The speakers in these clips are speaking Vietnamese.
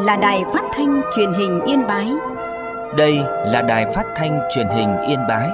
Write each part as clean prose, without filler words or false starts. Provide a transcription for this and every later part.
là Đài Phát thanh Truyền hình Yên Bái. Đây là Đài Phát thanh Truyền hình Yên Bái.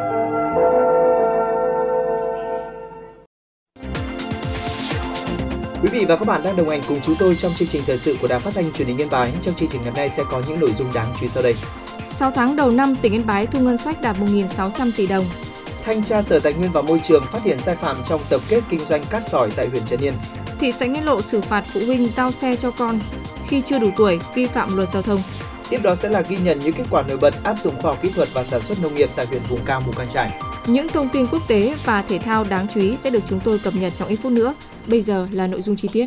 Quý vị và các bạn đang đồng hành cùng chúng tôi trong chương trình thời sự của Đài Phát thanh Truyền hình Yên Bái. Trong chương trình ngày hôm nay sẽ có những nội dung đáng chú ý sau đây. 6 tháng đầu năm, tỉnh Yên Bái thu ngân sách đạt 1.600 tỷ đồng. Thanh tra Sở Tài nguyên và Môi trường phát hiện sai phạm trong tập kết kinh doanh cát sỏi tại huyện Trấn Yên. Thị xã Nghĩa Lộ xử phạt phụ huynh giao xe cho con khi chưa đủ tuổi vi phạm luật giao thông. Tiếp đó sẽ là ghi nhận những kết quả nổi bật áp dụng khoa học kỹ thuật và sản xuất nông nghiệp tại huyện vùng cao Mù Cang Chải. Những thông tin quốc tế và thể thao đáng chú ý sẽ được chúng tôi cập nhật trong ít phút nữa. Bây giờ là nội dung chi tiết.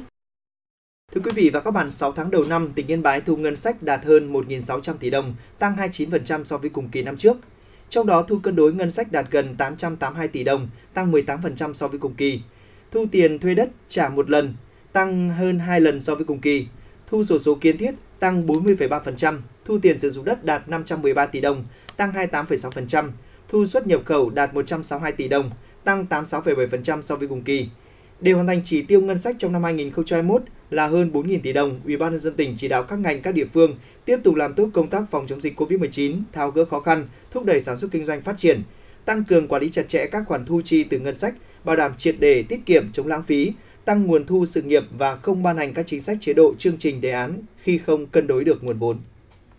Thưa quý vị và các bạn, 6 tháng đầu năm, tỉnh Yên Bái thu ngân sách đạt hơn 1.600 tỷ đồng, tăng 29% so với cùng kỳ năm trước. Trong đó, thu cân đối ngân sách đạt gần 882 tỷ đồng, tăng 18% so với cùng kỳ. Thu tiền thuê đất trả một lần, tăng hơn 2 lần so với cùng kỳ. Thu sổ số kiến thiết tăng 40,3%, thu tiền sử dụng đất đạt 513 tỷ đồng, tăng 28,6%. Thu xuất nhập khẩu đạt 162 tỷ đồng, tăng 86,7% so với cùng kỳ. Để hoàn thành chỉ tiêu ngân sách trong năm 2021 là hơn 4.000 tỷ đồng, Ủy ban nhân dân tỉnh chỉ đạo các ngành các địa phương tiếp tục làm tốt công tác phòng chống dịch Covid-19, tháo gỡ khó khăn, thúc đẩy sản xuất kinh doanh phát triển, tăng cường quản lý chặt chẽ các khoản thu chi từ ngân sách, bảo đảm triệt để tiết kiệm chống lãng phí, tăng nguồn thu sự nghiệp và không ban hành các chính sách chế độ chương trình đề án khi không cân đối được nguồn vốn.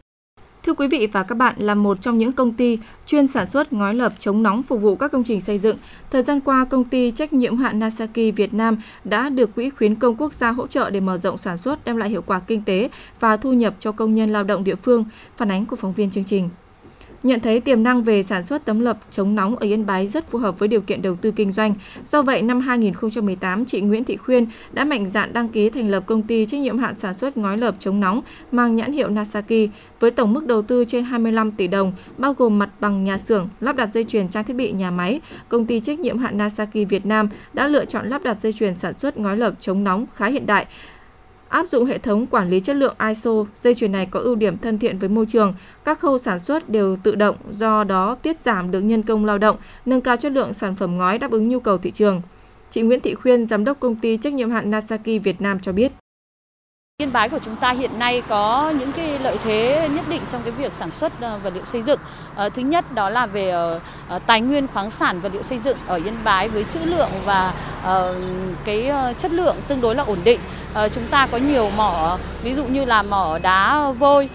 Thưa quý vị và các bạn, là một trong những công ty chuyên sản xuất ngói lợp chống nóng phục vụ các công trình xây dựng, thời gian qua, công ty trách nhiệm hữu hạn Nasaki Việt Nam đã được Quỹ khuyến công quốc gia hỗ trợ để mở rộng sản xuất, đem lại hiệu quả kinh tế và thu nhập cho công nhân lao động địa phương. Phản ánh của phóng viên chương trình. Nhận thấy tiềm năng về sản xuất tấm lợp chống nóng ở Yên Bái rất phù hợp với điều kiện đầu tư kinh doanh. Do vậy, năm 2018, chị Nguyễn Thị Khuyên đã mạnh dạn đăng ký thành lập công ty trách nhiệm hữu hạn sản xuất ngói lợp chống nóng mang nhãn hiệu Nasaki với tổng mức đầu tư trên 25 tỷ đồng, bao gồm mặt bằng nhà xưởng, lắp đặt dây chuyền trang thiết bị nhà máy. Công ty trách nhiệm hữu hạn Nasaki Việt Nam đã lựa chọn lắp đặt dây chuyền sản xuất ngói lợp chống nóng khá hiện đại, áp dụng hệ thống quản lý chất lượng ISO. Dây chuyền này có ưu điểm thân thiện với môi trường, các khâu sản xuất đều tự động, do đó tiết giảm được nhân công lao động, nâng cao chất lượng sản phẩm ngói đáp ứng nhu cầu thị trường. Chị Nguyễn Thị Khuyên, giám đốc công ty trách nhiệm hữu hạn Nasaki Việt Nam cho biết. Yên Bái của chúng ta hiện nay có những cái lợi thế nhất định trong cái việc sản xuất vật liệu xây dựng. Thứ nhất đó là về tài nguyên khoáng sản vật liệu xây dựng ở Yên Bái với trữ lượng và cái chất lượng tương đối là ổn định. Chúng ta có nhiều mỏ, ví dụ như là mỏ đá vôi,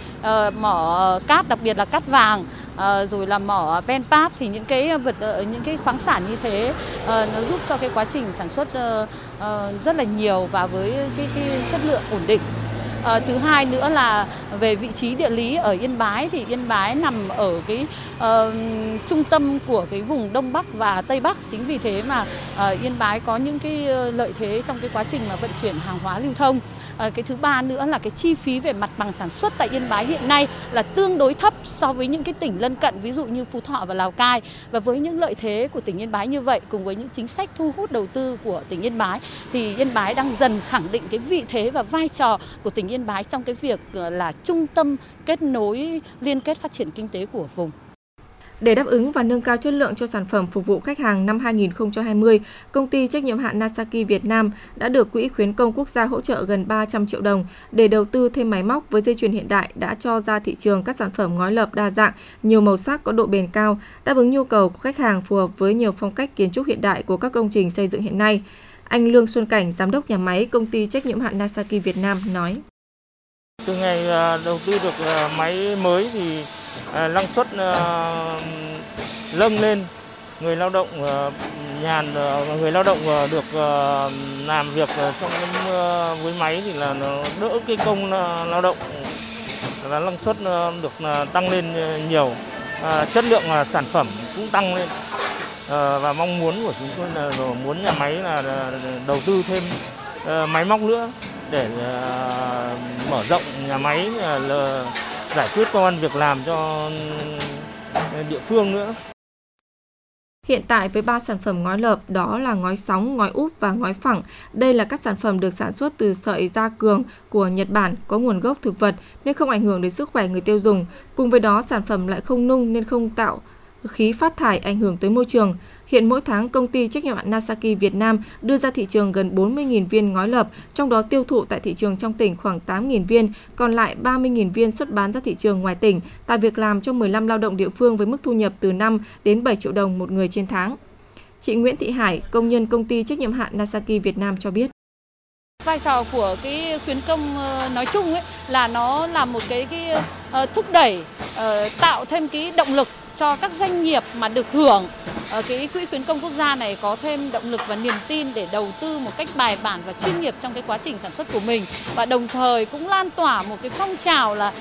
mỏ cát, đặc biệt là cát vàng, rồi là mỏ Penpap, thì những cái khoáng sản như thế nó giúp cho cái quá trình sản xuất rất là nhiều và với cái chất lượng ổn định. Thứ hai nữa là về vị trí địa lý ở Yên Bái, thì Yên Bái nằm ở cái trung tâm của cái vùng Đông Bắc và Tây Bắc. Chính vì thế mà Yên Bái có những cái lợi thế trong cái quá trình mà vận chuyển hàng hóa lưu thông. Cái thứ ba nữa là cái chi phí về mặt bằng sản xuất tại Yên Bái hiện nay là tương đối thấp so với những cái tỉnh lân cận, ví dụ như Phú Thọ và Lào Cai. Và với những lợi thế của tỉnh Yên Bái như vậy, cùng với những chính sách thu hút đầu tư của tỉnh Yên Bái, thì Yên Bái đang dần khẳng định cái vị thế và vai trò của tỉnh Yên Bái trong cái việc là trung tâm kết nối, liên kết phát triển kinh tế của vùng. Để đáp ứng và nâng cao chất lượng cho sản phẩm phục vụ khách hàng năm 2020, công ty trách nhiệm hữu hạn Nasaki Việt Nam đã được Quỹ khuyến công quốc gia hỗ trợ gần 300 triệu đồng để đầu tư thêm máy móc với dây chuyền hiện đại, đã cho ra thị trường các sản phẩm ngói lợp đa dạng, nhiều màu sắc, có độ bền cao, đáp ứng nhu cầu của khách hàng, phù hợp với nhiều phong cách kiến trúc hiện đại của các công trình xây dựng hiện nay. Anh Lương Xuân Cảnh, giám đốc nhà máy công ty trách nhiệm hữu hạn Nasaki Việt Nam nói: Từ ngày đầu tư được máy mới thì năng suất nâng lên, người lao động người lao động được làm việc trong với máy thì là nó đỡ cái công lao động, là năng suất được tăng lên nhiều, chất lượng sản phẩm cũng tăng lên, và mong muốn của chúng tôi là muốn nhà máy là đầu tư thêm máy móc nữa để mở rộng nhà máy, là giải quyết công ăn việc làm cho địa phương nữa. Hiện tại với 3 sản phẩm ngói lợp, đó là ngói sóng, ngói úp và ngói phẳng. Đây là các sản phẩm được sản xuất từ sợi gia cường của Nhật Bản, có nguồn gốc thực vật nên không ảnh hưởng đến sức khỏe người tiêu dùng. Cùng với đó, sản phẩm lại không nung nên không tạo khí phát thải ảnh hưởng tới môi trường. Hiện mỗi tháng, công ty trách nhiệm hữu hạn Nasaki Việt Nam đưa ra thị trường gần 40.000 viên ngói lợp, trong đó tiêu thụ tại thị trường trong tỉnh khoảng 8.000 viên, còn lại 30.000 viên xuất bán ra thị trường ngoài tỉnh, tạo việc làm cho 15 lao động địa phương với mức thu nhập từ 5 đến 7 triệu đồng một người trên tháng. Chị Nguyễn Thị Hải, công nhân công ty trách nhiệm hữu hạn Nasaki Việt Nam cho biết. Vai trò của cái khuyến công nói chung ấy là nó là một cái thúc đẩy, tạo thêm cái động lực cho các doanh nghiệp mà được hưởng cái quỹ khuyến công quốc gia này có thêm động lực và niềm tin để đầu tư một cách bài bản và chuyên nghiệp trong cái quá trình sản xuất của mình, và đồng thời cũng lan tỏa một cái phong trào là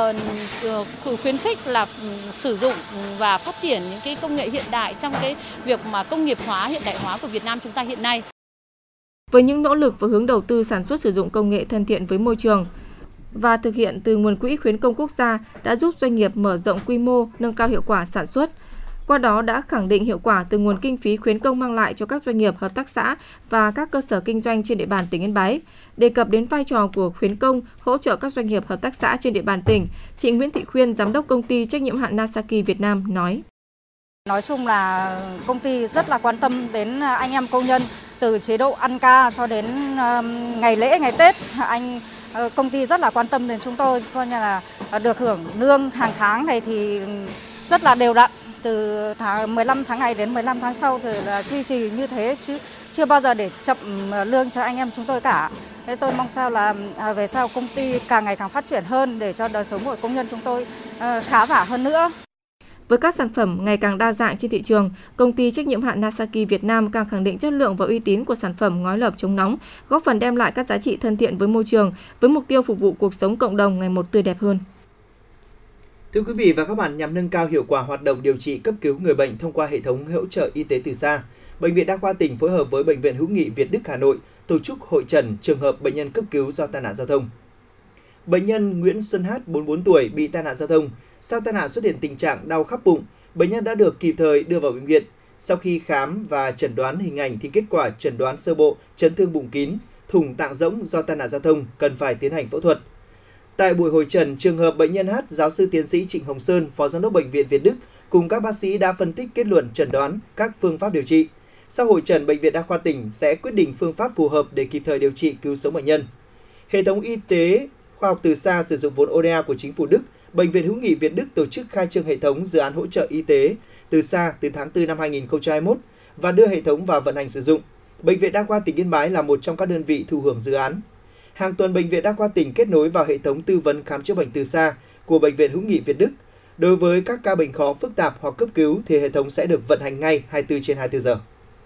khuyến khích là sử dụng và phát triển những cái công nghệ hiện đại trong cái việc mà công nghiệp hóa, hiện đại hóa của Việt Nam chúng ta hiện nay. Với những nỗ lực và hướng đầu tư sản xuất sử dụng công nghệ thân thiện với môi trường và thực hiện từ nguồn quỹ khuyến công quốc gia đã giúp doanh nghiệp mở rộng quy mô, nâng cao hiệu quả sản xuất. Qua đó đã khẳng định hiệu quả từ nguồn kinh phí khuyến công mang lại cho các doanh nghiệp, hợp tác xã và các cơ sở kinh doanh trên địa bàn tỉnh Yên Bái. Đề cập đến vai trò của khuyến công hỗ trợ các doanh nghiệp, hợp tác xã trên địa bàn tỉnh, chị Nguyễn Thị Khuyên, giám đốc công ty trách nhiệm hữu hạn Nasaki Việt Nam nói: Nói chung là công ty rất là quan tâm đến anh em công nhân, từ chế độ ăn ca cho đến ngày lễ, ngày Tết. Công ty rất là quan tâm đến chúng tôi, coi như là được hưởng lương hàng tháng này thì rất là đều đặn, từ 15 tháng này đến 15 tháng sau thì là duy trì như thế, chứ chưa bao giờ để chậm lương cho anh em chúng tôi cả. Thế tôi mong sao là về sau công ty càng ngày càng phát triển hơn để cho đời sống của công nhân chúng tôi khá giả hơn nữa. Với các sản phẩm ngày càng đa dạng trên thị trường, công ty trách nhiệm hữu hạn Nasaki Việt Nam càng khẳng định chất lượng và uy tín của sản phẩm ngói lợp chống nóng, góp phần đem lại các giá trị thân thiện với môi trường, với mục tiêu phục vụ cuộc sống cộng đồng ngày một tươi đẹp hơn. Thưa quý vị và các bạn, nhằm nâng cao hiệu quả hoạt động điều trị cấp cứu người bệnh thông qua hệ thống hỗ trợ y tế từ xa, Bệnh viện Đa khoa tỉnh phối hợp với Bệnh viện Hữu nghị Việt Đức Hà Nội tổ chức hội chẩn trường hợp bệnh nhân cấp cứu do tai nạn giao thông. Bệnh nhân Nguyễn Xuân H, 44 tuổi, bị tai nạn giao thông. Sau tai nạn xuất hiện tình trạng đau khắp bụng, bệnh nhân đã được kịp thời đưa vào bệnh viện. Sau khi khám và chẩn đoán hình ảnh thì kết quả chẩn đoán sơ bộ chấn thương bụng kín, thủng tạng rỗng do tai nạn giao thông, cần phải tiến hành phẫu thuật. Tại buổi hội chẩn trường hợp bệnh nhân H, giáo sư tiến sĩ Trịnh Hồng Sơn, Phó Giám đốc Bệnh viện Việt Đức cùng các bác sĩ đã phân tích kết luận chẩn đoán các phương pháp điều trị. Sau hội chẩn, Bệnh viện Đa khoa tỉnh sẽ quyết định phương pháp phù hợp để kịp thời điều trị cứu sống bệnh nhân. Hệ thống y tế khoa học từ xa sử dụng vốn ODA của chính phủ Đức, Bệnh viện Hữu nghị Việt Đức tổ chức khai trương hệ thống dự án hỗ trợ y tế từ xa từ tháng 4 năm 2021 và đưa hệ thống vào vận hành sử dụng. Bệnh viện Đa khoa tỉnh Yên Bái là một trong các đơn vị thụ hưởng dự án. Hàng tuần, Bệnh viện Đa khoa tỉnh kết nối vào hệ thống tư vấn khám chữa bệnh từ xa của Bệnh viện Hữu nghị Việt Đức. Đối với các ca bệnh khó, phức tạp hoặc cấp cứu thì hệ thống sẽ được vận hành ngay 24/24 giờ.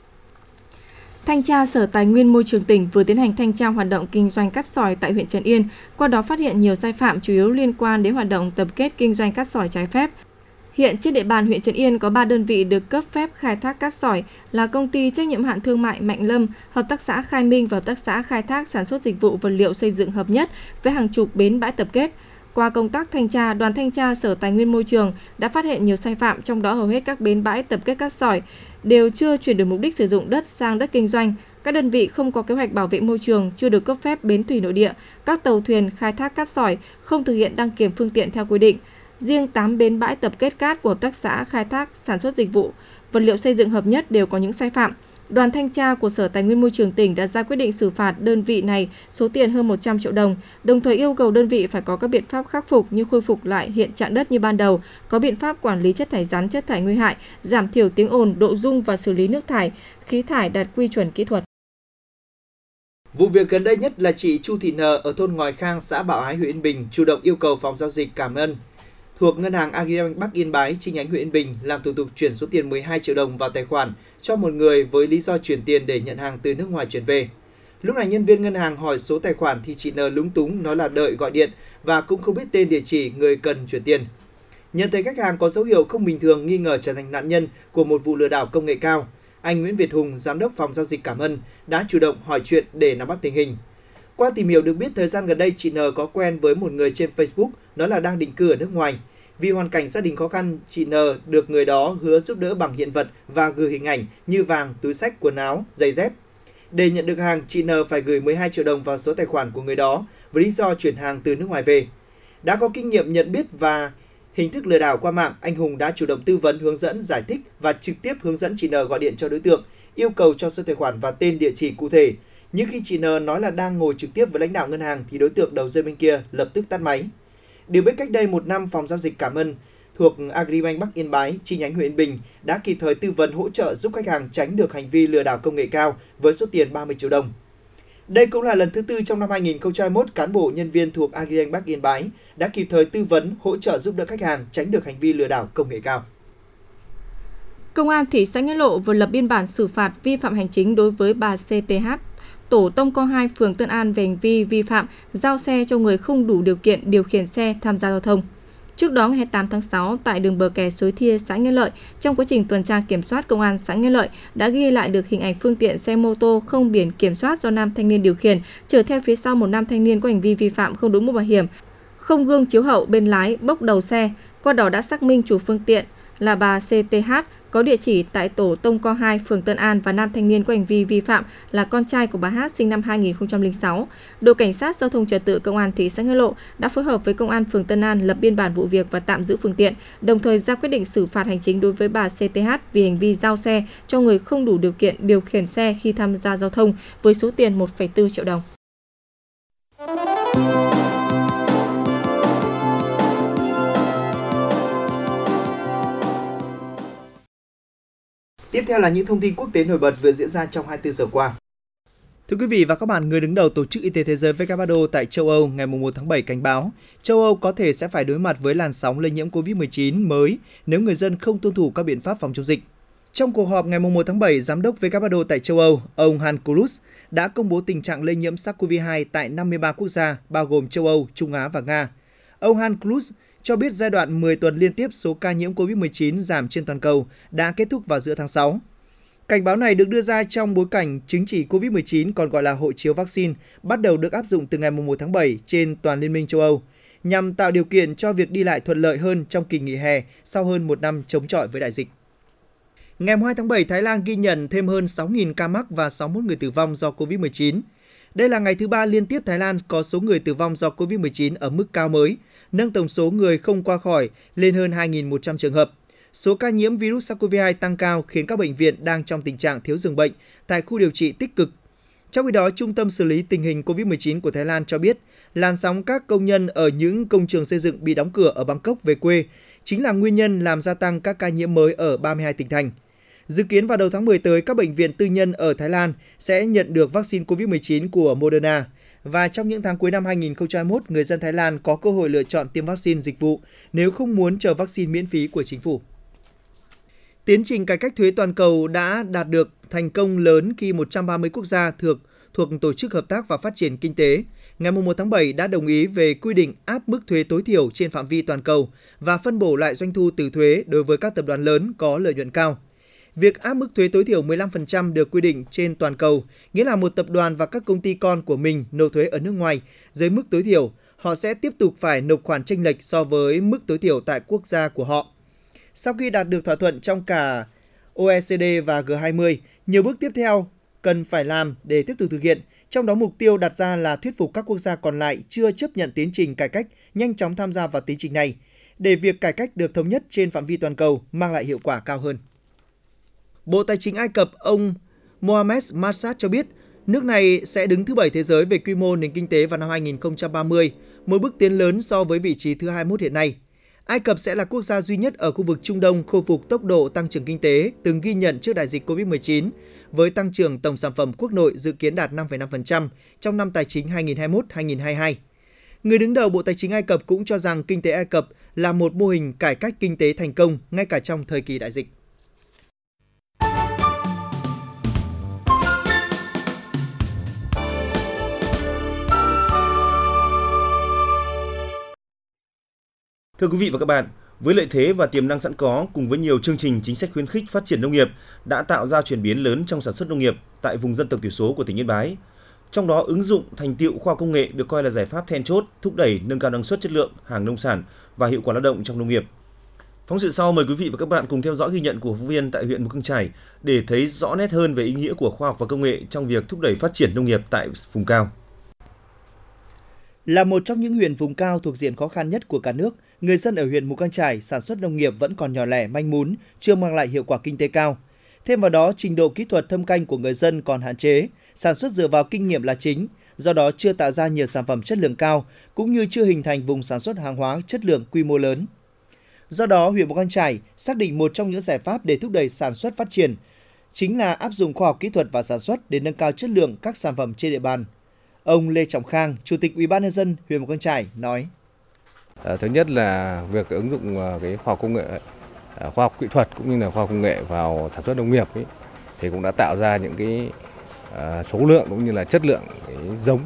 Thanh tra Sở Tài nguyên Môi trường tỉnh vừa tiến hành thanh tra hoạt động kinh doanh cát sỏi tại huyện Trấn Yên, qua đó phát hiện nhiều sai phạm chủ yếu liên quan đến hoạt động tập kết kinh doanh cát sỏi trái phép. Hiện trên địa bàn huyện Trấn Yên có 3 đơn vị được cấp phép khai thác cát sỏi là công ty trách nhiệm hữu hạn thương mại Mạnh Lâm, hợp tác xã Khai Minh và hợp tác xã khai thác sản xuất dịch vụ vật liệu xây dựng hợp nhất với hàng chục bến bãi tập kết. Qua công tác thanh tra, đoàn thanh tra Sở Tài nguyên Môi trường đã phát hiện nhiều sai phạm, trong đó hầu hết các bến bãi tập kết cát sỏi đều chưa chuyển đổi mục đích sử dụng đất sang đất kinh doanh. Các đơn vị không có kế hoạch bảo vệ môi trường, chưa được cấp phép bến thủy nội địa. Các tàu thuyền khai thác cát sỏi không thực hiện đăng kiểm phương tiện theo quy định. Riêng 8 bến bãi tập kết cát của hợp tác xã khai thác sản xuất dịch vụ vật liệu xây dựng hợp nhất đều có những sai phạm. Đoàn thanh tra của Sở Tài nguyên Môi trường tỉnh đã ra quyết định xử phạt đơn vị này số tiền hơn 100 triệu đồng, đồng thời yêu cầu đơn vị phải có các biện pháp khắc phục như khôi phục lại hiện trạng đất như ban đầu, có biện pháp quản lý chất thải rắn, chất thải nguy hại, giảm thiểu tiếng ồn, độ rung và xử lý nước thải, khí thải đạt quy chuẩn kỹ thuật. Vụ việc gần đây nhất là chị Chu Thị N ở thôn Ngòi Khang, xã Bảo Ái, huyện Yên Bình chủ động yêu cầu phòng giao dịch Cảm Ơn thuộc Ngân hàng Agribank Bắc Yên Bái chi nhánh huyện Yên Bình làm thủ tục chuyển số tiền 12 triệu đồng vào tài khoản cho một người với lý do chuyển tiền để nhận hàng từ nước ngoài chuyển về. Lúc này nhân viên ngân hàng hỏi số tài khoản thì chị N lúng túng nói là đợi gọi điện và cũng không biết tên địa chỉ người cần chuyển tiền. Nhận thấy khách hàng có dấu hiệu không bình thường, nghi ngờ trở thành nạn nhân của một vụ lừa đảo công nghệ cao, anh Nguyễn Việt Hùng, giám đốc phòng giao dịch Cảm Ơn đã chủ động hỏi chuyện để nắm bắt tình hình. Qua tìm hiểu được biết thời gian gần đây chị N có quen với một người trên Facebook nói là đang định cư ở nước ngoài. Vì hoàn cảnh gia đình khó khăn, chị N được người đó hứa giúp đỡ bằng hiện vật và gửi hình ảnh như vàng, túi xách, quần áo, giày dép. Để nhận được hàng, chị N phải gửi 12 triệu đồng vào số tài khoản của người đó với lý do chuyển hàng từ nước ngoài về. Đã có kinh nghiệm nhận biết và hình thức lừa đảo qua mạng, anh Hùng đã chủ động tư vấn, hướng dẫn, giải thích và trực tiếp hướng dẫn chị N gọi điện cho đối tượng, yêu cầu cho số tài khoản và tên địa chỉ cụ thể. Nhưng khi chị N nói là đang ngồi trực tiếp với lãnh đạo ngân hàng thì đối tượng đầu dây bên kia lập tức tắt máy. Được biết cách đây 1 năm, Phòng Giao dịch Cảm Ơn thuộc Agribank Bắc Yên Bái, chi nhánh huyện Yên Bình đã kịp thời tư vấn hỗ trợ giúp khách hàng tránh được hành vi lừa đảo công nghệ cao với số tiền 30 triệu đồng. Đây cũng là lần thứ 4 trong năm 2021 cán bộ nhân viên thuộc Agribank Bắc Yên Bái đã kịp thời tư vấn, hỗ trợ giúp đỡ khách hàng tránh được hành vi lừa đảo công nghệ cao. Công an thị xã Nghĩa Lộ vừa lập biên bản xử phạt vi phạm hành chính đối với bà CTH, tổ Tông Co 2, phường Tân An về hành vi vi phạm giao xe cho người không đủ điều kiện điều khiển xe tham gia giao thông. Trước đó, ngày 28 tháng 6, tại đường bờ kè Suối Thia, xã Nghĩa Lợi, trong quá trình tuần tra kiểm soát, Công an xã Nghĩa Lợi đã ghi lại được hình ảnh phương tiện xe mô tô không biển kiểm soát do nam thanh niên điều khiển, chở theo phía sau một nam thanh niên có hành vi vi phạm không đội mũ bảo hiểm, không gương chiếu hậu bên lái, bốc đầu xe. Qua đó đã xác minh chủ phương tiện là bà CTH có địa chỉ tại tổ Tông Co 2, phường Tân An và nam thanh niên có hành vi vi phạm là con trai của bà H sinh năm 2006. Đội Cảnh sát Giao thông Trật tự Công an thị xã Nghĩa Lộ đã phối hợp với Công an phường Tân An lập biên bản vụ việc và tạm giữ phương tiện, đồng thời ra quyết định xử phạt hành chính đối với bà CTH vì hành vi giao xe cho người không đủ điều kiện điều khiển xe khi tham gia giao thông với số tiền 1,4 triệu đồng. Tiếp theo là những thông tin quốc tế nổi bật vừa diễn ra trong 24 giờ qua. Thưa quý vị và các bạn, người đứng đầu Tổ chức Y tế Thế giới WHO tại châu Âu ngày 1 tháng 7 cảnh báo châu Âu có thể sẽ phải đối mặt với làn sóng lây nhiễm COVID-19 mới nếu người dân không tuân thủ các biện pháp phòng chống dịch. Trong cuộc họp ngày 1 tháng 7, Giám đốc WHO tại châu Âu, ông Hans Kluge đã công bố tình trạng lây nhiễm SARS-CoV-2 tại 53 quốc gia, bao gồm châu Âu, Trung Á và Nga. Ông Hans Kluge cho biết giai đoạn 10 tuần liên tiếp số ca nhiễm COVID-19 giảm trên toàn cầu đã kết thúc vào giữa tháng 6. Cảnh báo này được đưa ra trong bối cảnh chứng chỉ COVID-19, còn gọi là hộ chiếu vaccine, bắt đầu được áp dụng từ ngày 1 tháng 7 trên toàn Liên minh châu Âu, nhằm tạo điều kiện cho việc đi lại thuận lợi hơn trong kỳ nghỉ hè sau hơn 1 năm chống chọi với đại dịch. Ngày 2 tháng 7, Thái Lan ghi nhận thêm hơn 6.000 ca mắc và 61 người tử vong do COVID-19. Đây là ngày thứ 3 liên tiếp Thái Lan có số người tử vong do COVID-19 ở mức cao mới, nâng tổng số người không qua khỏi lên hơn 2.100 trường hợp. Số ca nhiễm virus SARS-CoV-2 tăng cao khiến các bệnh viện đang trong tình trạng thiếu giường bệnh tại khu điều trị tích cực. Trong khi đó, Trung tâm xử lý tình hình COVID-19 của Thái Lan cho biết làn sóng các công nhân ở những công trường xây dựng bị đóng cửa ở Bangkok về quê chính là nguyên nhân làm gia tăng các ca nhiễm mới ở 32 tỉnh thành. Dự kiến vào đầu tháng 10 tới, các bệnh viện tư nhân ở Thái Lan sẽ nhận được vaccine COVID-19 của Moderna. Và trong những tháng cuối năm 2021, người dân Thái Lan có cơ hội lựa chọn tiêm vaccine dịch vụ nếu không muốn chờ vaccine miễn phí của chính phủ. Tiến trình cải cách thuế toàn cầu đã đạt được thành công lớn khi 130 quốc gia thuộc Tổ chức Hợp tác và Phát triển Kinh tế ngày 1 tháng 7 đã đồng ý về quy định áp mức thuế tối thiểu trên phạm vi toàn cầu và phân bổ lại doanh thu từ thuế đối với các tập đoàn lớn có lợi nhuận cao. Việc áp mức thuế tối thiểu 15% được quy định trên toàn cầu, nghĩa là một tập đoàn và các công ty con của mình nộp thuế ở nước ngoài dưới mức tối thiểu, họ sẽ tiếp tục phải nộp khoản chênh lệch so với mức tối thiểu tại quốc gia của họ. Sau khi đạt được thỏa thuận trong cả OECD và G20, nhiều bước tiếp theo cần phải làm để tiếp tục thực hiện, trong đó mục tiêu đặt ra là thuyết phục các quốc gia còn lại chưa chấp nhận tiến trình cải cách nhanh chóng tham gia vào tiến trình này, để việc cải cách được thống nhất trên phạm vi toàn cầu mang lại hiệu quả cao hơn. Bộ Tài chính Ai Cập, ông Mohamed Massad cho biết nước này sẽ đứng thứ 7 thế giới về quy mô nền kinh tế vào năm 2030, một bước tiến lớn so với vị trí thứ 21 hiện nay. Ai Cập sẽ là quốc gia duy nhất ở khu vực Trung Đông khôi phục tốc độ tăng trưởng kinh tế từng ghi nhận trước đại dịch COVID-19, với tăng trưởng tổng sản phẩm quốc nội dự kiến đạt 5,5% trong năm tài chính 2021-2022. Người đứng đầu Bộ Tài chính Ai Cập cũng cho rằng kinh tế Ai Cập là một mô hình cải cách kinh tế thành công ngay cả trong thời kỳ đại dịch. Thưa quý vị và các bạn, với lợi thế và tiềm năng sẵn có cùng với nhiều chương trình chính sách khuyến khích phát triển nông nghiệp đã tạo ra chuyển biến lớn trong sản xuất nông nghiệp tại vùng dân tộc thiểu số của tỉnh Yên Bái. Trong đó, ứng dụng thành tựu khoa học công nghệ được coi là giải pháp then chốt thúc đẩy nâng cao năng suất chất lượng hàng nông sản và hiệu quả lao động trong nông nghiệp. Phóng sự sau mời quý vị và các bạn cùng theo dõi ghi nhận của phóng viên tại huyện Mù Căng Chải để thấy rõ nét hơn về ý nghĩa của khoa học và công nghệ trong việc thúc đẩy phát triển nông nghiệp tại vùng cao. Là một trong những huyện vùng cao thuộc diện khó khăn nhất của cả nước, người dân ở huyện Mù Cang Chải sản xuất nông nghiệp vẫn còn nhỏ lẻ, manh mún, chưa mang lại hiệu quả kinh tế cao. Thêm vào đó, trình độ kỹ thuật thâm canh của người dân còn hạn chế, sản xuất dựa vào kinh nghiệm là chính, do đó chưa tạo ra nhiều sản phẩm chất lượng cao, cũng như chưa hình thành vùng sản xuất hàng hóa chất lượng quy mô lớn. Do đó, huyện Mù Cang Chải xác định một trong những giải pháp để thúc đẩy sản xuất phát triển chính là áp dụng khoa học kỹ thuật vào sản xuất để nâng cao chất lượng các sản phẩm trên địa bàn. Ông Lê Trọng Khang, Chủ tịch UBND huyện Mù Cang Chải nói: Thứ nhất là việc ứng dụng cái khoa học công nghệ, khoa học kỹ thuật cũng như là khoa học công nghệ vào sản xuất nông nghiệp ấy, thì cũng đã tạo ra những cái số lượng cũng như là chất lượng cái giống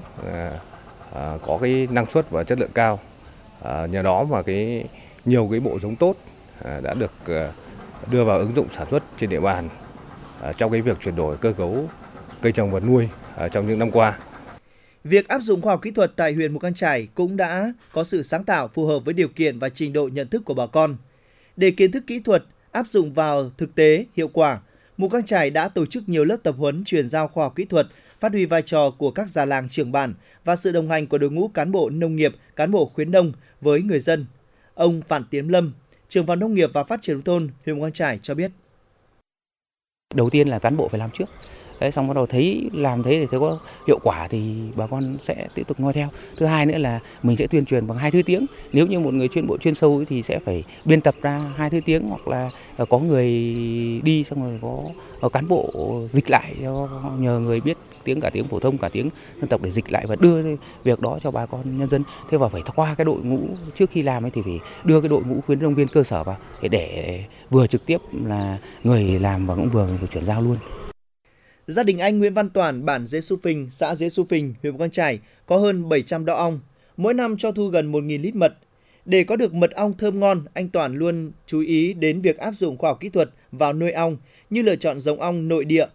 có cái năng suất và chất lượng cao. Nhờ đó mà nhiều cái bộ giống tốt đã được đưa vào ứng dụng sản xuất trên địa bàn trong cái việc chuyển đổi cơ cấu cây trồng vật nuôi trong những năm qua. Việc áp dụng khoa học kỹ thuật tại huyện Mù Cang Chải cũng đã có sự sáng tạo phù hợp với điều kiện và trình độ nhận thức của bà con. Để kiến thức kỹ thuật áp dụng vào thực tế hiệu quả, Mù Cang Chải đã tổ chức nhiều lớp tập huấn truyền giao khoa học kỹ thuật, phát huy vai trò của các già làng trưởng bản và sự đồng hành của đội ngũ cán bộ nông nghiệp, cán bộ khuyến nông với người dân. Ông Phạm Tiến Lâm, trưởng phòng nông nghiệp và phát triển nông thôn huyện Mù Cang Chải cho biết: Đầu tiên là cán bộ phải làm trước. Xong bắt đầu thấy làm thế thì thấy có hiệu quả thì bà con sẽ tiếp tục noi theo. Thứ hai nữa là mình sẽ tuyên truyền bằng 2 thứ tiếng. Nếu như một người chuyên sâu ấy thì sẽ phải biên tập ra 2 thứ tiếng, hoặc là có người đi xong rồi có cán bộ dịch lại, nhờ người biết cả tiếng phổ thông cả tiếng dân tộc để dịch lại và đưa việc đó cho bà con nhân dân. Thế và phải qua cái đội ngũ trước khi làm ấy thì phải đưa cái đội ngũ khuyến nông viên cơ sở vào để vừa trực tiếp là người làm và cũng vừa chuyển giao luôn. Gia đình anh Nguyễn Văn Toản, bản Dế Xu Phình, xã Dế Xu Phình, huyện Mù Cang Chải có hơn 700 đọ ong, mỗi năm cho thu gần 1.000 lít mật. Để có được mật ong thơm ngon, anh Toản luôn chú ý đến việc áp dụng khoa học kỹ thuật vào nuôi ong, như lựa chọn giống ong nội địa,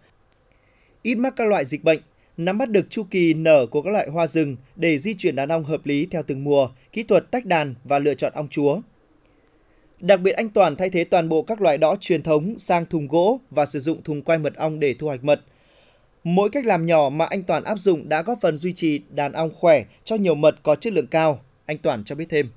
ít mắc các loại dịch bệnh, nắm bắt được chu kỳ nở của các loại hoa rừng để di chuyển đàn ong hợp lý theo từng mùa, kỹ thuật tách đàn và lựa chọn ong chúa. Đặc biệt, anh Toản thay thế toàn bộ các loại đõ truyền thống sang thùng gỗ và sử dụng thùng quay mật ong để thu hoạch mật. Mỗi cách làm nhỏ mà anh Toản áp dụng đã góp phần duy trì đàn ong khỏe, cho nhiều mật có chất lượng cao. Anh Toản cho biết thêm: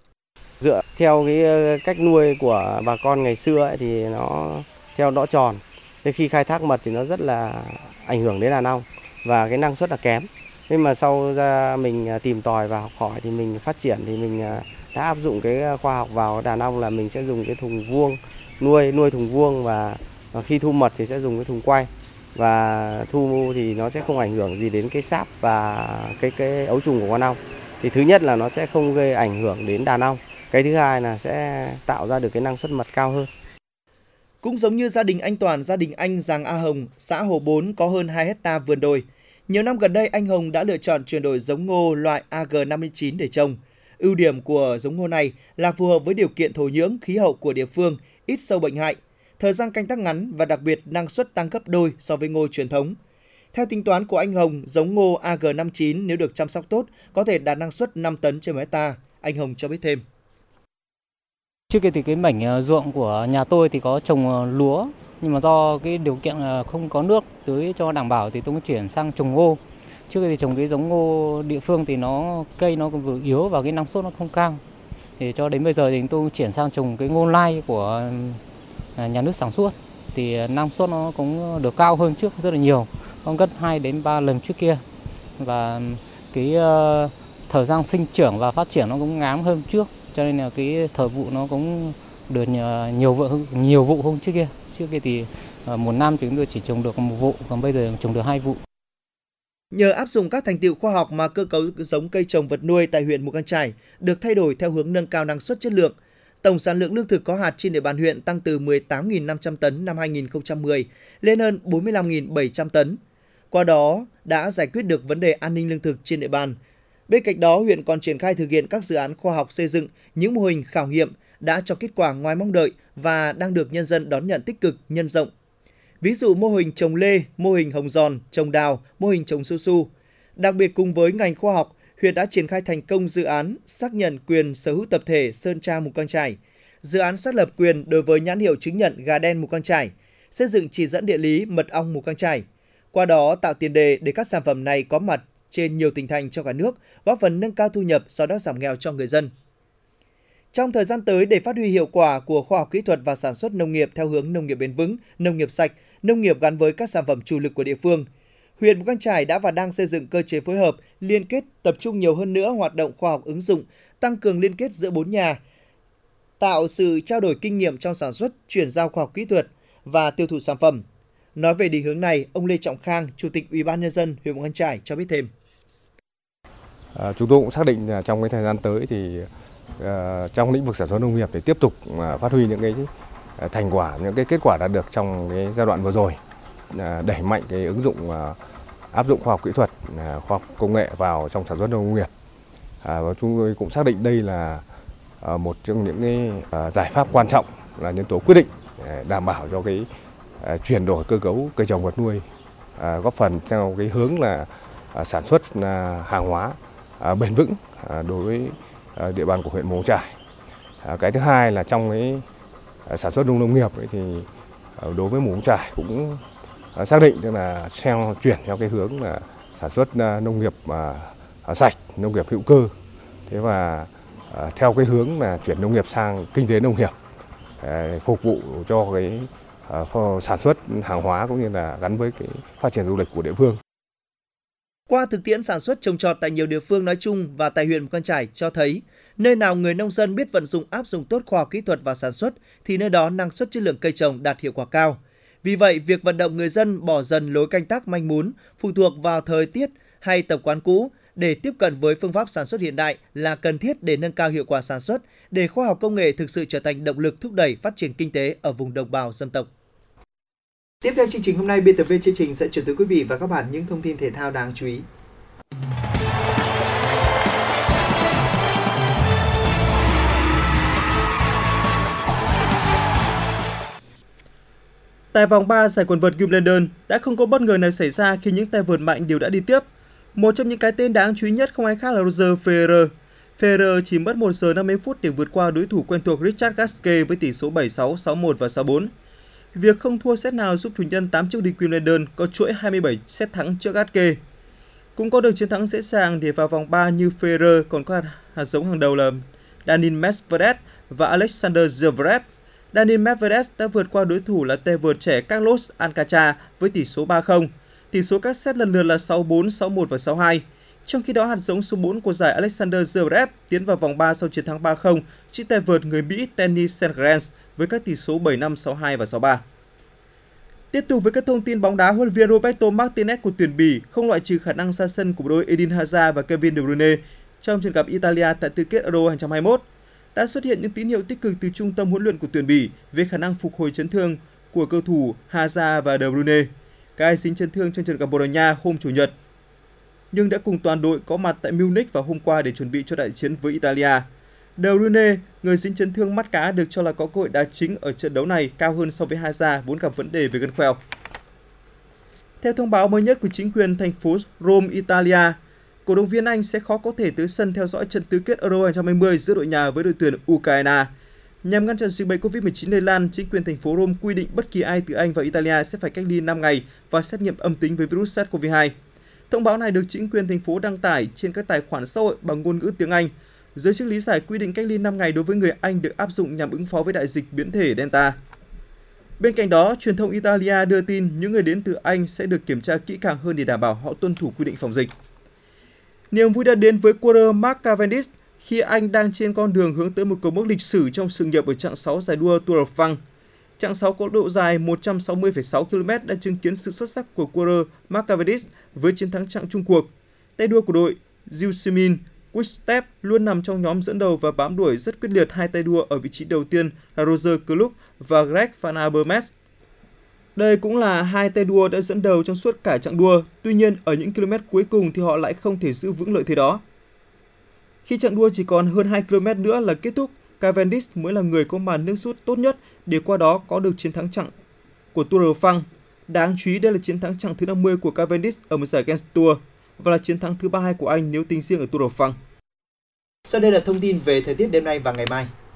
Dựa theo cái cách nuôi của bà con ngày xưa ấy, thì nó theo đõ tròn. Thế khi khai thác mật thì nó rất là ảnh hưởng đến đàn ong và cái năng suất là kém. Nhưng mà sau ra mình tìm tòi và học hỏi thì mình phát triển thì mình đã áp dụng cái khoa học vào đàn ong, là mình sẽ dùng cái thùng vuông nuôi thùng vuông, và khi thu mật thì sẽ dùng cái thùng quay. Và thu thì nó sẽ không ảnh hưởng gì đến cái sáp và cái ấu trùng của con ong. Thì thứ nhất là nó sẽ không gây ảnh hưởng đến đàn ong. Cái thứ hai là sẽ tạo ra được cái năng suất mật cao hơn. Cũng giống như gia đình anh Toản, gia đình anh Giàng A Hồng, xã Hồ Bốn có hơn 2 hectare vườn đồi. Nhiều năm gần đây, anh Hồng đã lựa chọn chuyển đổi giống ngô loại AG59 để trồng. Ưu điểm của giống ngô này là phù hợp với điều kiện thổ nhưỡng, khí hậu của địa phương, ít sâu bệnh hại, thời gian canh tác ngắn và đặc biệt năng suất tăng gấp đôi so với ngô truyền thống. Theo tính toán của anh Hồng, giống ngô AG59 nếu được chăm sóc tốt có thể đạt năng suất 5 tấn trên 1 hectare. Anh Hồng cho biết thêm: Trước kia thì cái mảnh ruộng của nhà tôi thì có trồng lúa, nhưng mà do cái điều kiện không có nước tưới cho đảm bảo thì tôi mới chuyển sang trồng ngô. Trước kia thì trồng cái giống ngô địa phương thì cây nó còn vừa yếu và cái năng suất nó không cao. Thì cho đến bây giờ thì tôi chuyển sang trồng cái ngô lai của nhà nước sản xuất, thì năng suất nó cũng được cao hơn trước rất là nhiều, còn gấp 2 đến 3 lần trước kia, và cái thời gian sinh trưởng và phát triển nó cũng ngắn hơn trước, cho nên là cái thời vụ nó cũng được nhiều vụ hơn trước kia. Trước kia thì một năm chúng tôi chỉ trồng được 1 vụ, còn bây giờ trồng được 2 vụ. Nhờ áp dụng các thành tựu khoa học mà cơ cấu giống cây trồng vật nuôi tại huyện Mù Cang Chải được thay đổi theo hướng nâng cao năng suất chất lượng. Tổng sản lượng lương thực có hạt trên địa bàn huyện tăng từ 18.500 tấn năm 2010 lên hơn 45.700 tấn. Qua đó đã giải quyết được vấn đề an ninh lương thực trên địa bàn. Bên cạnh đó, huyện còn triển khai thực hiện các dự án khoa học xây dựng, những mô hình khảo nghiệm đã cho kết quả ngoài mong đợi và đang được nhân dân đón nhận tích cực, nhân rộng. Ví dụ mô hình trồng lê, mô hình hồng giòn, trồng đào, mô hình trồng su su. Đặc biệt cùng với ngành khoa học, huyện đã triển khai thành công dự án xác nhận quyền sở hữu tập thể Sơn Tra Mù Cang Chải, dự án xác lập quyền đối với nhãn hiệu chứng nhận gà đen Mù Cang Chải, xây dựng chỉ dẫn địa lý mật ong Mù Cang Chải. Qua đó tạo tiền đề để các sản phẩm này có mặt trên nhiều tỉnh thành trong cả nước, góp phần nâng cao thu nhập, do đó giảm nghèo cho người dân. Trong thời gian tới, để phát huy hiệu quả của khoa học kỹ thuật và sản xuất nông nghiệp theo hướng nông nghiệp bền vững, nông nghiệp sạch, nông nghiệp gắn với các sản phẩm chủ lực của địa phương, huyện Mù Cang Chải đã và đang xây dựng cơ chế phối hợp, liên kết, tập trung nhiều hơn nữa hoạt động khoa học ứng dụng, tăng cường liên kết giữa 4 nhà, tạo sự trao đổi kinh nghiệm trong sản xuất, chuyển giao khoa học kỹ thuật và tiêu thụ sản phẩm. Nói về định hướng này, ông Lê Trọng Khang, Chủ tịch Ủy ban nhân dân huyện Mù Cang Chải cho biết thêm. Chúng tôi cũng xác định là trong cái thời gian tới thì trong lĩnh vực sản xuất nông nghiệp để tiếp tục phát huy những cái thành quả, những cái kết quả đạt được trong cái giai đoạn vừa rồi, đẩy mạnh cái ứng dụng áp dụng khoa học kỹ thuật, khoa học công nghệ vào trong sản xuất nông nghiệp. Và chúng tôi cũng xác định đây là một trong những cái giải pháp quan trọng, là nhân tố quyết định để đảm bảo cho cái chuyển đổi cơ cấu cây trồng vật nuôi, góp phần theo cái hướng là sản xuất hàng hóa bền vững đối với địa bàn của huyện Mù Cang Chải. Cái thứ hai là trong cái sản xuất nông nghiệp ấy thì đối với Mù Cang Chải cũng xác định là chuyển theo cái hướng là sản xuất nông nghiệp sạch, nông nghiệp hữu cơ. Thế và theo cái hướng là chuyển nông nghiệp sang kinh tế nông nghiệp, phục vụ cho cái sản xuất hàng hóa cũng như là gắn với cái phát triển du lịch của địa phương. Qua thực tiễn sản xuất trồng trọt tại nhiều địa phương nói chung và tại huyện Mù Cang Chải cho thấy, nơi nào người nông dân biết vận dụng áp dụng tốt khoa học kỹ thuật và sản xuất thì nơi đó năng suất chất lượng cây trồng đạt hiệu quả cao. Vì vậy, việc vận động người dân bỏ dần lối canh tác manh mún, phụ thuộc vào thời tiết hay tập quán cũ để tiếp cận với phương pháp sản xuất hiện đại là cần thiết để nâng cao hiệu quả sản xuất, để khoa học công nghệ thực sự trở thành động lực thúc đẩy phát triển kinh tế ở vùng đồng bào dân tộc. Tiếp theo chương trình hôm nay, biên tập viên chương trình sẽ chuyển tới quý vị và các bạn những thông tin thể thao đáng chú ý. Tại vòng 3 giải quần vợt Wimbledon đã không có bất ngờ nào xảy ra khi những tay vợt mạnh đều đã đi tiếp. Một trong những cái tên đáng chú ý nhất không ai khác là Roger Federer. Federer chỉ mất 1 giờ 50 phút để vượt qua đối thủ quen thuộc Richard Gasquet với tỷ số 7-6, 6-1 và 6-4. Việc không thua set nào giúp chủ nhân 8 chức đi Wimbledon có chuỗi 27 set thắng trước Gasquet. Cũng có được chiến thắng dễ dàng để vào vòng 3 như Federer còn có hạt giống hàng đầu là Daniil Medvedev và Alexander Zverev. Daniil Medvedev đã vượt qua đối thủ là tay vợt trẻ Carlos Alcaraz với tỷ số 3-0. Tỷ số các set lần lượt là 6-4, 6-1 và 6-2. Trong khi đó, hạt giống số 4 của giải Alexander Zverev tiến vào vòng 3 sau chiến thắng 3-0 trước tay vợt người Mỹ Tennis Sandgrens với các tỷ số 7-5, 6-2 và 6-3. Tiếp tục với các thông tin bóng đá, huấn luyện viên Roberto Martinez của tuyển Bỉ không loại trừ khả năng ra sân của đôi Eden Hazard và Kevin De Bruyne trong trận gặp Italia tại tứ kết Euro 2021. Đã xuất hiện những tín hiệu tích cực từ trung tâm huấn luyện của tuyển Bỉ về khả năng phục hồi chấn thương của cầu thủ Hazard và De Bruyne. Cả hai dính chấn thương trong trận gặp Bồ Đào Nha hôm Chủ nhật, nhưng đã cùng toàn đội có mặt tại Munich vào hôm qua để chuẩn bị cho đại chiến với Italia. De Bruyne, người dính chấn thương mắt cá, được cho là có cơ hội đá chính ở trận đấu này, cao hơn so với Hazard vốn gặp vấn đề về gân khoeo. Theo thông báo mới nhất của chính quyền thành phố Rome, Italia, cổ động viên Anh sẽ khó có thể tới sân theo dõi trận tứ kết Euro 2020 giữa đội nhà với đội tuyển Ukraine. Nhằm ngăn chặn dịch bệnh COVID-19 lây lan, chính quyền thành phố Rome quy định bất kỳ ai từ Anh vào Italia sẽ phải cách ly 5 ngày và xét nghiệm âm tính với virus SARS-CoV-2. Thông báo này được chính quyền thành phố đăng tải trên các tài khoản xã hội bằng ngôn ngữ tiếng Anh. Giới chức lý giải quy định cách ly 5 ngày đối với người Anh được áp dụng nhằm ứng phó với đại dịch biến thể Delta. Bên cạnh đó, truyền thông Italia đưa tin những người đến từ Anh sẽ được kiểm tra kỹ càng hơn để đảm bảo họ tuân thủ quy định phòng dịch. Niềm vui đã đến với cua Mark Cavendish khi anh đang trên con đường hướng tới một cột mốc lịch sử trong sự nghiệp ở chặng 6 giải đua Tour de France. Chặng 6 có độ dài 160,6 km đã chứng kiến sự xuất sắc của cua Mark Cavendish với chiến thắng chặng chung cuộc. Tay đua của đội Gilles Quick-Step luôn nằm trong nhóm dẫn đầu và bám đuổi rất quyết liệt hai tay đua ở vị trí đầu tiên là Roger Kluge và Greg Van Avermaet. Đây cũng là hai tay đua đã dẫn đầu trong suốt cả chặng đua, tuy nhiên ở những km cuối cùng thì họ lại không thể giữ vững lợi thế đó. Khi chặng đua chỉ còn hơn 2 km nữa là kết thúc, Cavendish mới là người có màn nước rút tốt nhất để qua đó có được chiến thắng chặng của Tour de France. Đáng chú ý đây là chiến thắng chặng thứ 50 của Cavendish ở một giải Grand Tour và là chiến thắng thứ 32 của anh nếu tính riêng ở Tour de France. Sau đây là thông tin về thời tiết đêm nay và ngày mai.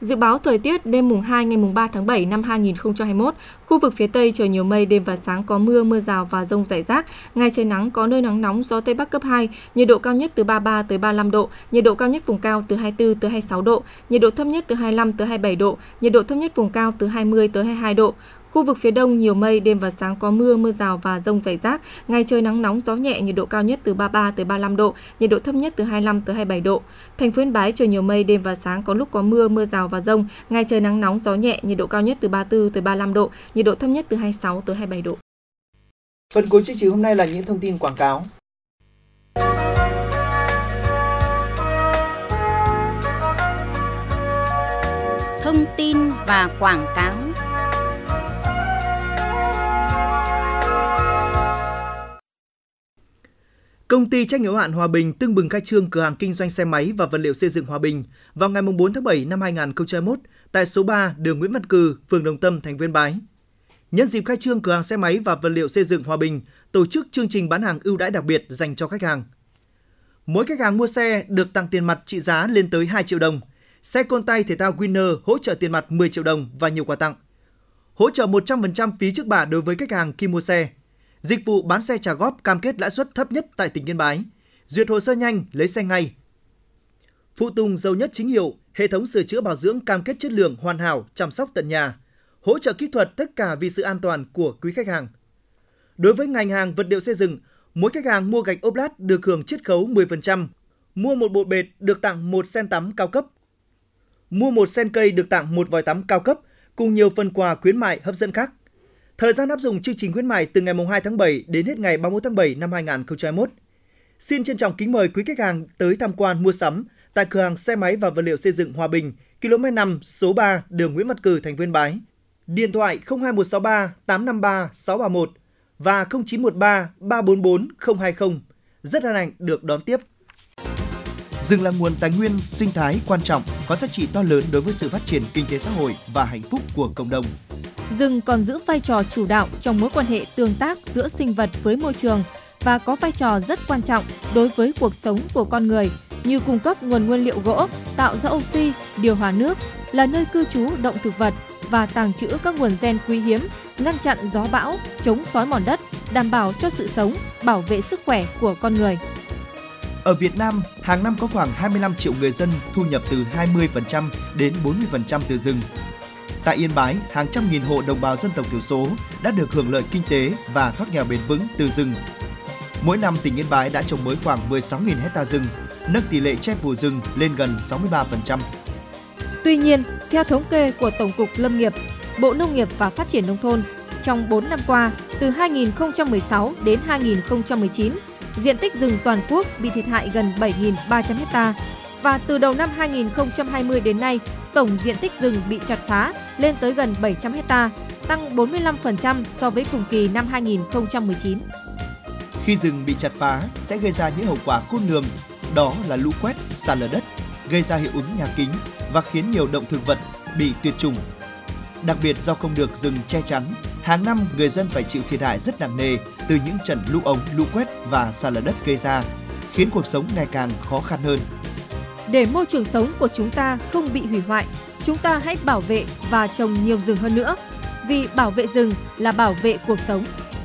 Dự báo thời tiết đêm mùng 2 ngày mùng 3 tháng 7 năm 2021, khu vực phía Tây trời nhiều mây, đêm và sáng có mưa rào và dông rải rác, ngày trời nắng, có nơi nắng nóng, gió Tây Bắc cấp 2, nhiệt độ cao nhất từ 33 tới 35 độ, nhiệt độ cao nhất vùng cao từ 24 tới 26 độ, nhiệt độ thấp nhất từ 25 tới 27 độ, nhiệt độ thấp nhất vùng cao từ 20 tới 22 độ. Khu vực phía Đông nhiều mây, đêm và sáng có mưa rào và dông rải rác, ngày trời nắng nóng, gió nhẹ, nhiệt độ cao nhất từ 33 tới 35 độ, nhiệt độ thấp nhất từ 25 tới 27 độ. Thành phố Yên Bái trời nhiều mây, đêm và sáng có lúc có mưa rào và dông, ngày trời nắng nóng, gió nhẹ, nhiệt độ cao nhất từ 34 tới 35 độ, nhiệt độ thấp nhất từ 26 tới 27 độ. Phần cuối chương trình hôm nay là những thông tin quảng cáo. Thông tin và quảng cáo. Công ty trách nhiệm hữu hạn Hòa Bình tưng bừng khai trương cửa hàng kinh doanh xe máy và vật liệu xây dựng Hòa Bình vào ngày 4 tháng 7 năm 2021 tại số 3 đường Nguyễn Văn Cừ, phường Đồng Tâm, thành phố Yên Bái. Nhân dịp khai trương cửa hàng xe máy và vật liệu xây dựng Hòa Bình, tổ chức chương trình bán hàng ưu đãi đặc biệt dành cho khách hàng. Mỗi khách hàng mua xe được tặng tiền mặt trị giá lên tới 2 triệu đồng. Xe côn tay thể thao Winner hỗ trợ tiền mặt 10 triệu đồng và nhiều quà tặng. Hỗ trợ 100% phí trước bạ đối với khách hàng khi mua xe. Dịch vụ bán xe trả góp cam kết lãi suất thấp nhất tại tỉnh Yên Bái. Duyệt hồ sơ nhanh, lấy xe ngay. Phụ tùng giàu nhất chính hiệu, hệ thống sửa chữa bảo dưỡng cam kết chất lượng hoàn hảo, chăm sóc tận nhà. Hỗ trợ kỹ thuật tất cả vì sự an toàn của quý khách hàng. Đối với ngành hàng vật liệu xây dựng, mỗi khách hàng mua gạch ốp lát được hưởng chiết khấu 10%. Mua một bộ bệt được tặng một sen tắm cao cấp. Mua một sen cây được tặng một vòi tắm cao cấp cùng nhiều phần quà khuyến mại hấp dẫn khác. Thời gian áp dụng chương trình khuyến mại từ ngày 2 tháng 7 đến hết ngày 31 tháng 7 năm 2021. Xin trân trọng kính mời quý khách hàng tới tham quan mua sắm tại cửa hàng xe máy và vật liệu xây dựng Hòa Bình, km 5, số 3, đường Nguyễn Văn Cừ, thành phố Yên Bái. Điện thoại 02163 853 631 và 0913 344 020. Rất hân hạnh được đón tiếp. Rừng là nguồn tài nguyên sinh thái quan trọng, có giá trị to lớn đối với sự phát triển kinh tế xã hội và hạnh phúc của cộng đồng. Rừng còn giữ vai trò chủ đạo trong mối quan hệ tương tác giữa sinh vật với môi trường và có vai trò rất quan trọng đối với cuộc sống của con người, như cung cấp nguồn nguyên liệu gỗ, tạo ra oxy, điều hòa nước, là nơi cư trú động thực vật và tàng trữ các nguồn gen quý hiếm, ngăn chặn gió bão, chống xói mòn đất, đảm bảo cho sự sống, bảo vệ sức khỏe của con người. Ở Việt Nam, hàng năm có khoảng 25 triệu người dân thu nhập từ 20% đến 40% từ rừng. Tại Yên Bái, hàng trăm nghìn hộ đồng bào dân tộc thiểu số đã được hưởng lợi kinh tế và thoát nghèo bền vững từ rừng. Mỗi năm, tỉnh Yên Bái đã trồng mới khoảng 16.000 hecta rừng, nâng tỷ lệ che phủ rừng lên gần 63%. Tuy nhiên, theo thống kê của Tổng cục Lâm nghiệp, Bộ Nông nghiệp và Phát triển Nông thôn, trong 4 năm qua, từ 2016 đến 2019, diện tích rừng toàn quốc bị thiệt hại gần 7.300 hecta và từ đầu năm 2020 đến nay, tổng diện tích rừng bị chặt phá lên tới gần 700 hecta, tăng 45% so với cùng kỳ năm 2019. Khi rừng bị chặt phá sẽ gây ra những hậu quả khôn lường, đó là lũ quét, sạt lở đất, gây ra hiệu ứng nhà kính và khiến nhiều động thực vật bị tuyệt chủng. Đặc biệt do không được rừng che chắn, hàng năm người dân phải chịu thiệt hại rất nặng nề từ những trận lũ ống, lũ quét và sạt lở đất gây ra, khiến cuộc sống ngày càng khó khăn hơn. Để môi trường sống của chúng ta không bị hủy hoại, chúng ta hãy bảo vệ và trồng nhiều rừng hơn nữa, vì bảo vệ rừng là bảo vệ cuộc sống.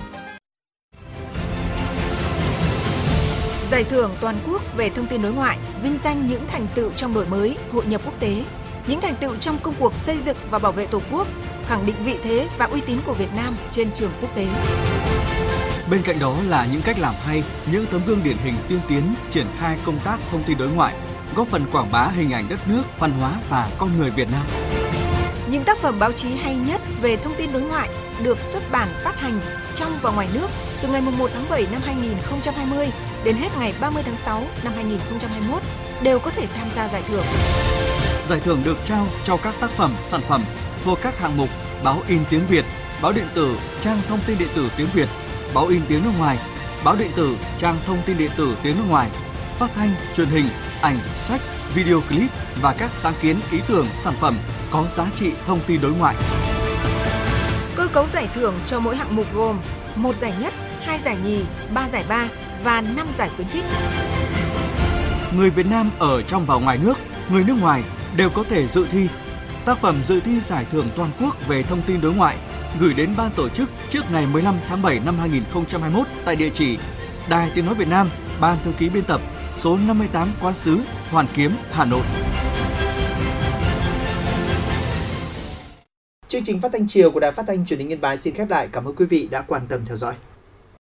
Giải thưởng toàn quốc về thông tin đối ngoại vinh danh những thành tựu trong đổi mới, hội nhập quốc tế, những thành tựu trong công cuộc xây dựng và bảo vệ Tổ quốc, khẳng định vị thế và uy tín của Việt Nam trên trường quốc tế. Bên cạnh đó là những cách làm hay, những tấm gương điển hình tiên tiến triển khai công tác thông tin đối ngoại, góp phần quảng bá hình ảnh đất nước, văn hóa và con người Việt Nam. Những tác phẩm báo chí hay nhất về thông tin đối ngoại được xuất bản phát hành trong và ngoài nước từ ngày 1 tháng 7 năm 2020 đến hết ngày 30 tháng 6 năm 2021 đều có thể tham gia giải thưởng. Giải thưởng được trao cho các tác phẩm, sản phẩm thuộc các hạng mục báo in tiếng Việt, báo điện tử, trang thông tin điện tử tiếng Việt, báo in tiếng nước ngoài, báo điện tử, trang thông tin điện tử tiếng nước ngoài, phát thanh, truyền hình, ảnh, sách, video clip và các sáng kiến, ý tưởng, sản phẩm có giá trị thông tin đối ngoại. Cơ cấu giải thưởng cho mỗi hạng mục gồm 1 giải nhất, 2 giải nhì, 3 giải ba và 5 giải khuyến khích. Người Việt Nam ở trong và ngoài nước, người nước ngoài đều có thể dự thi. tác phẩm dự thi giải thưởng toàn quốc về thông tin đối ngoại gửi đến ban tổ chức trước ngày 15 tháng 7 năm 2021 tại địa chỉ Đài Tiếng nói Việt Nam, Ban thư ký biên tập, số 58 Quán sứ, Hoàn Kiếm, Hà Nội. Chương trình phát thanh chiều của Đài Phát thanh Truyền hình Yên Bái xin khép lại. Cảm ơn quý vị đã quan tâm theo dõi.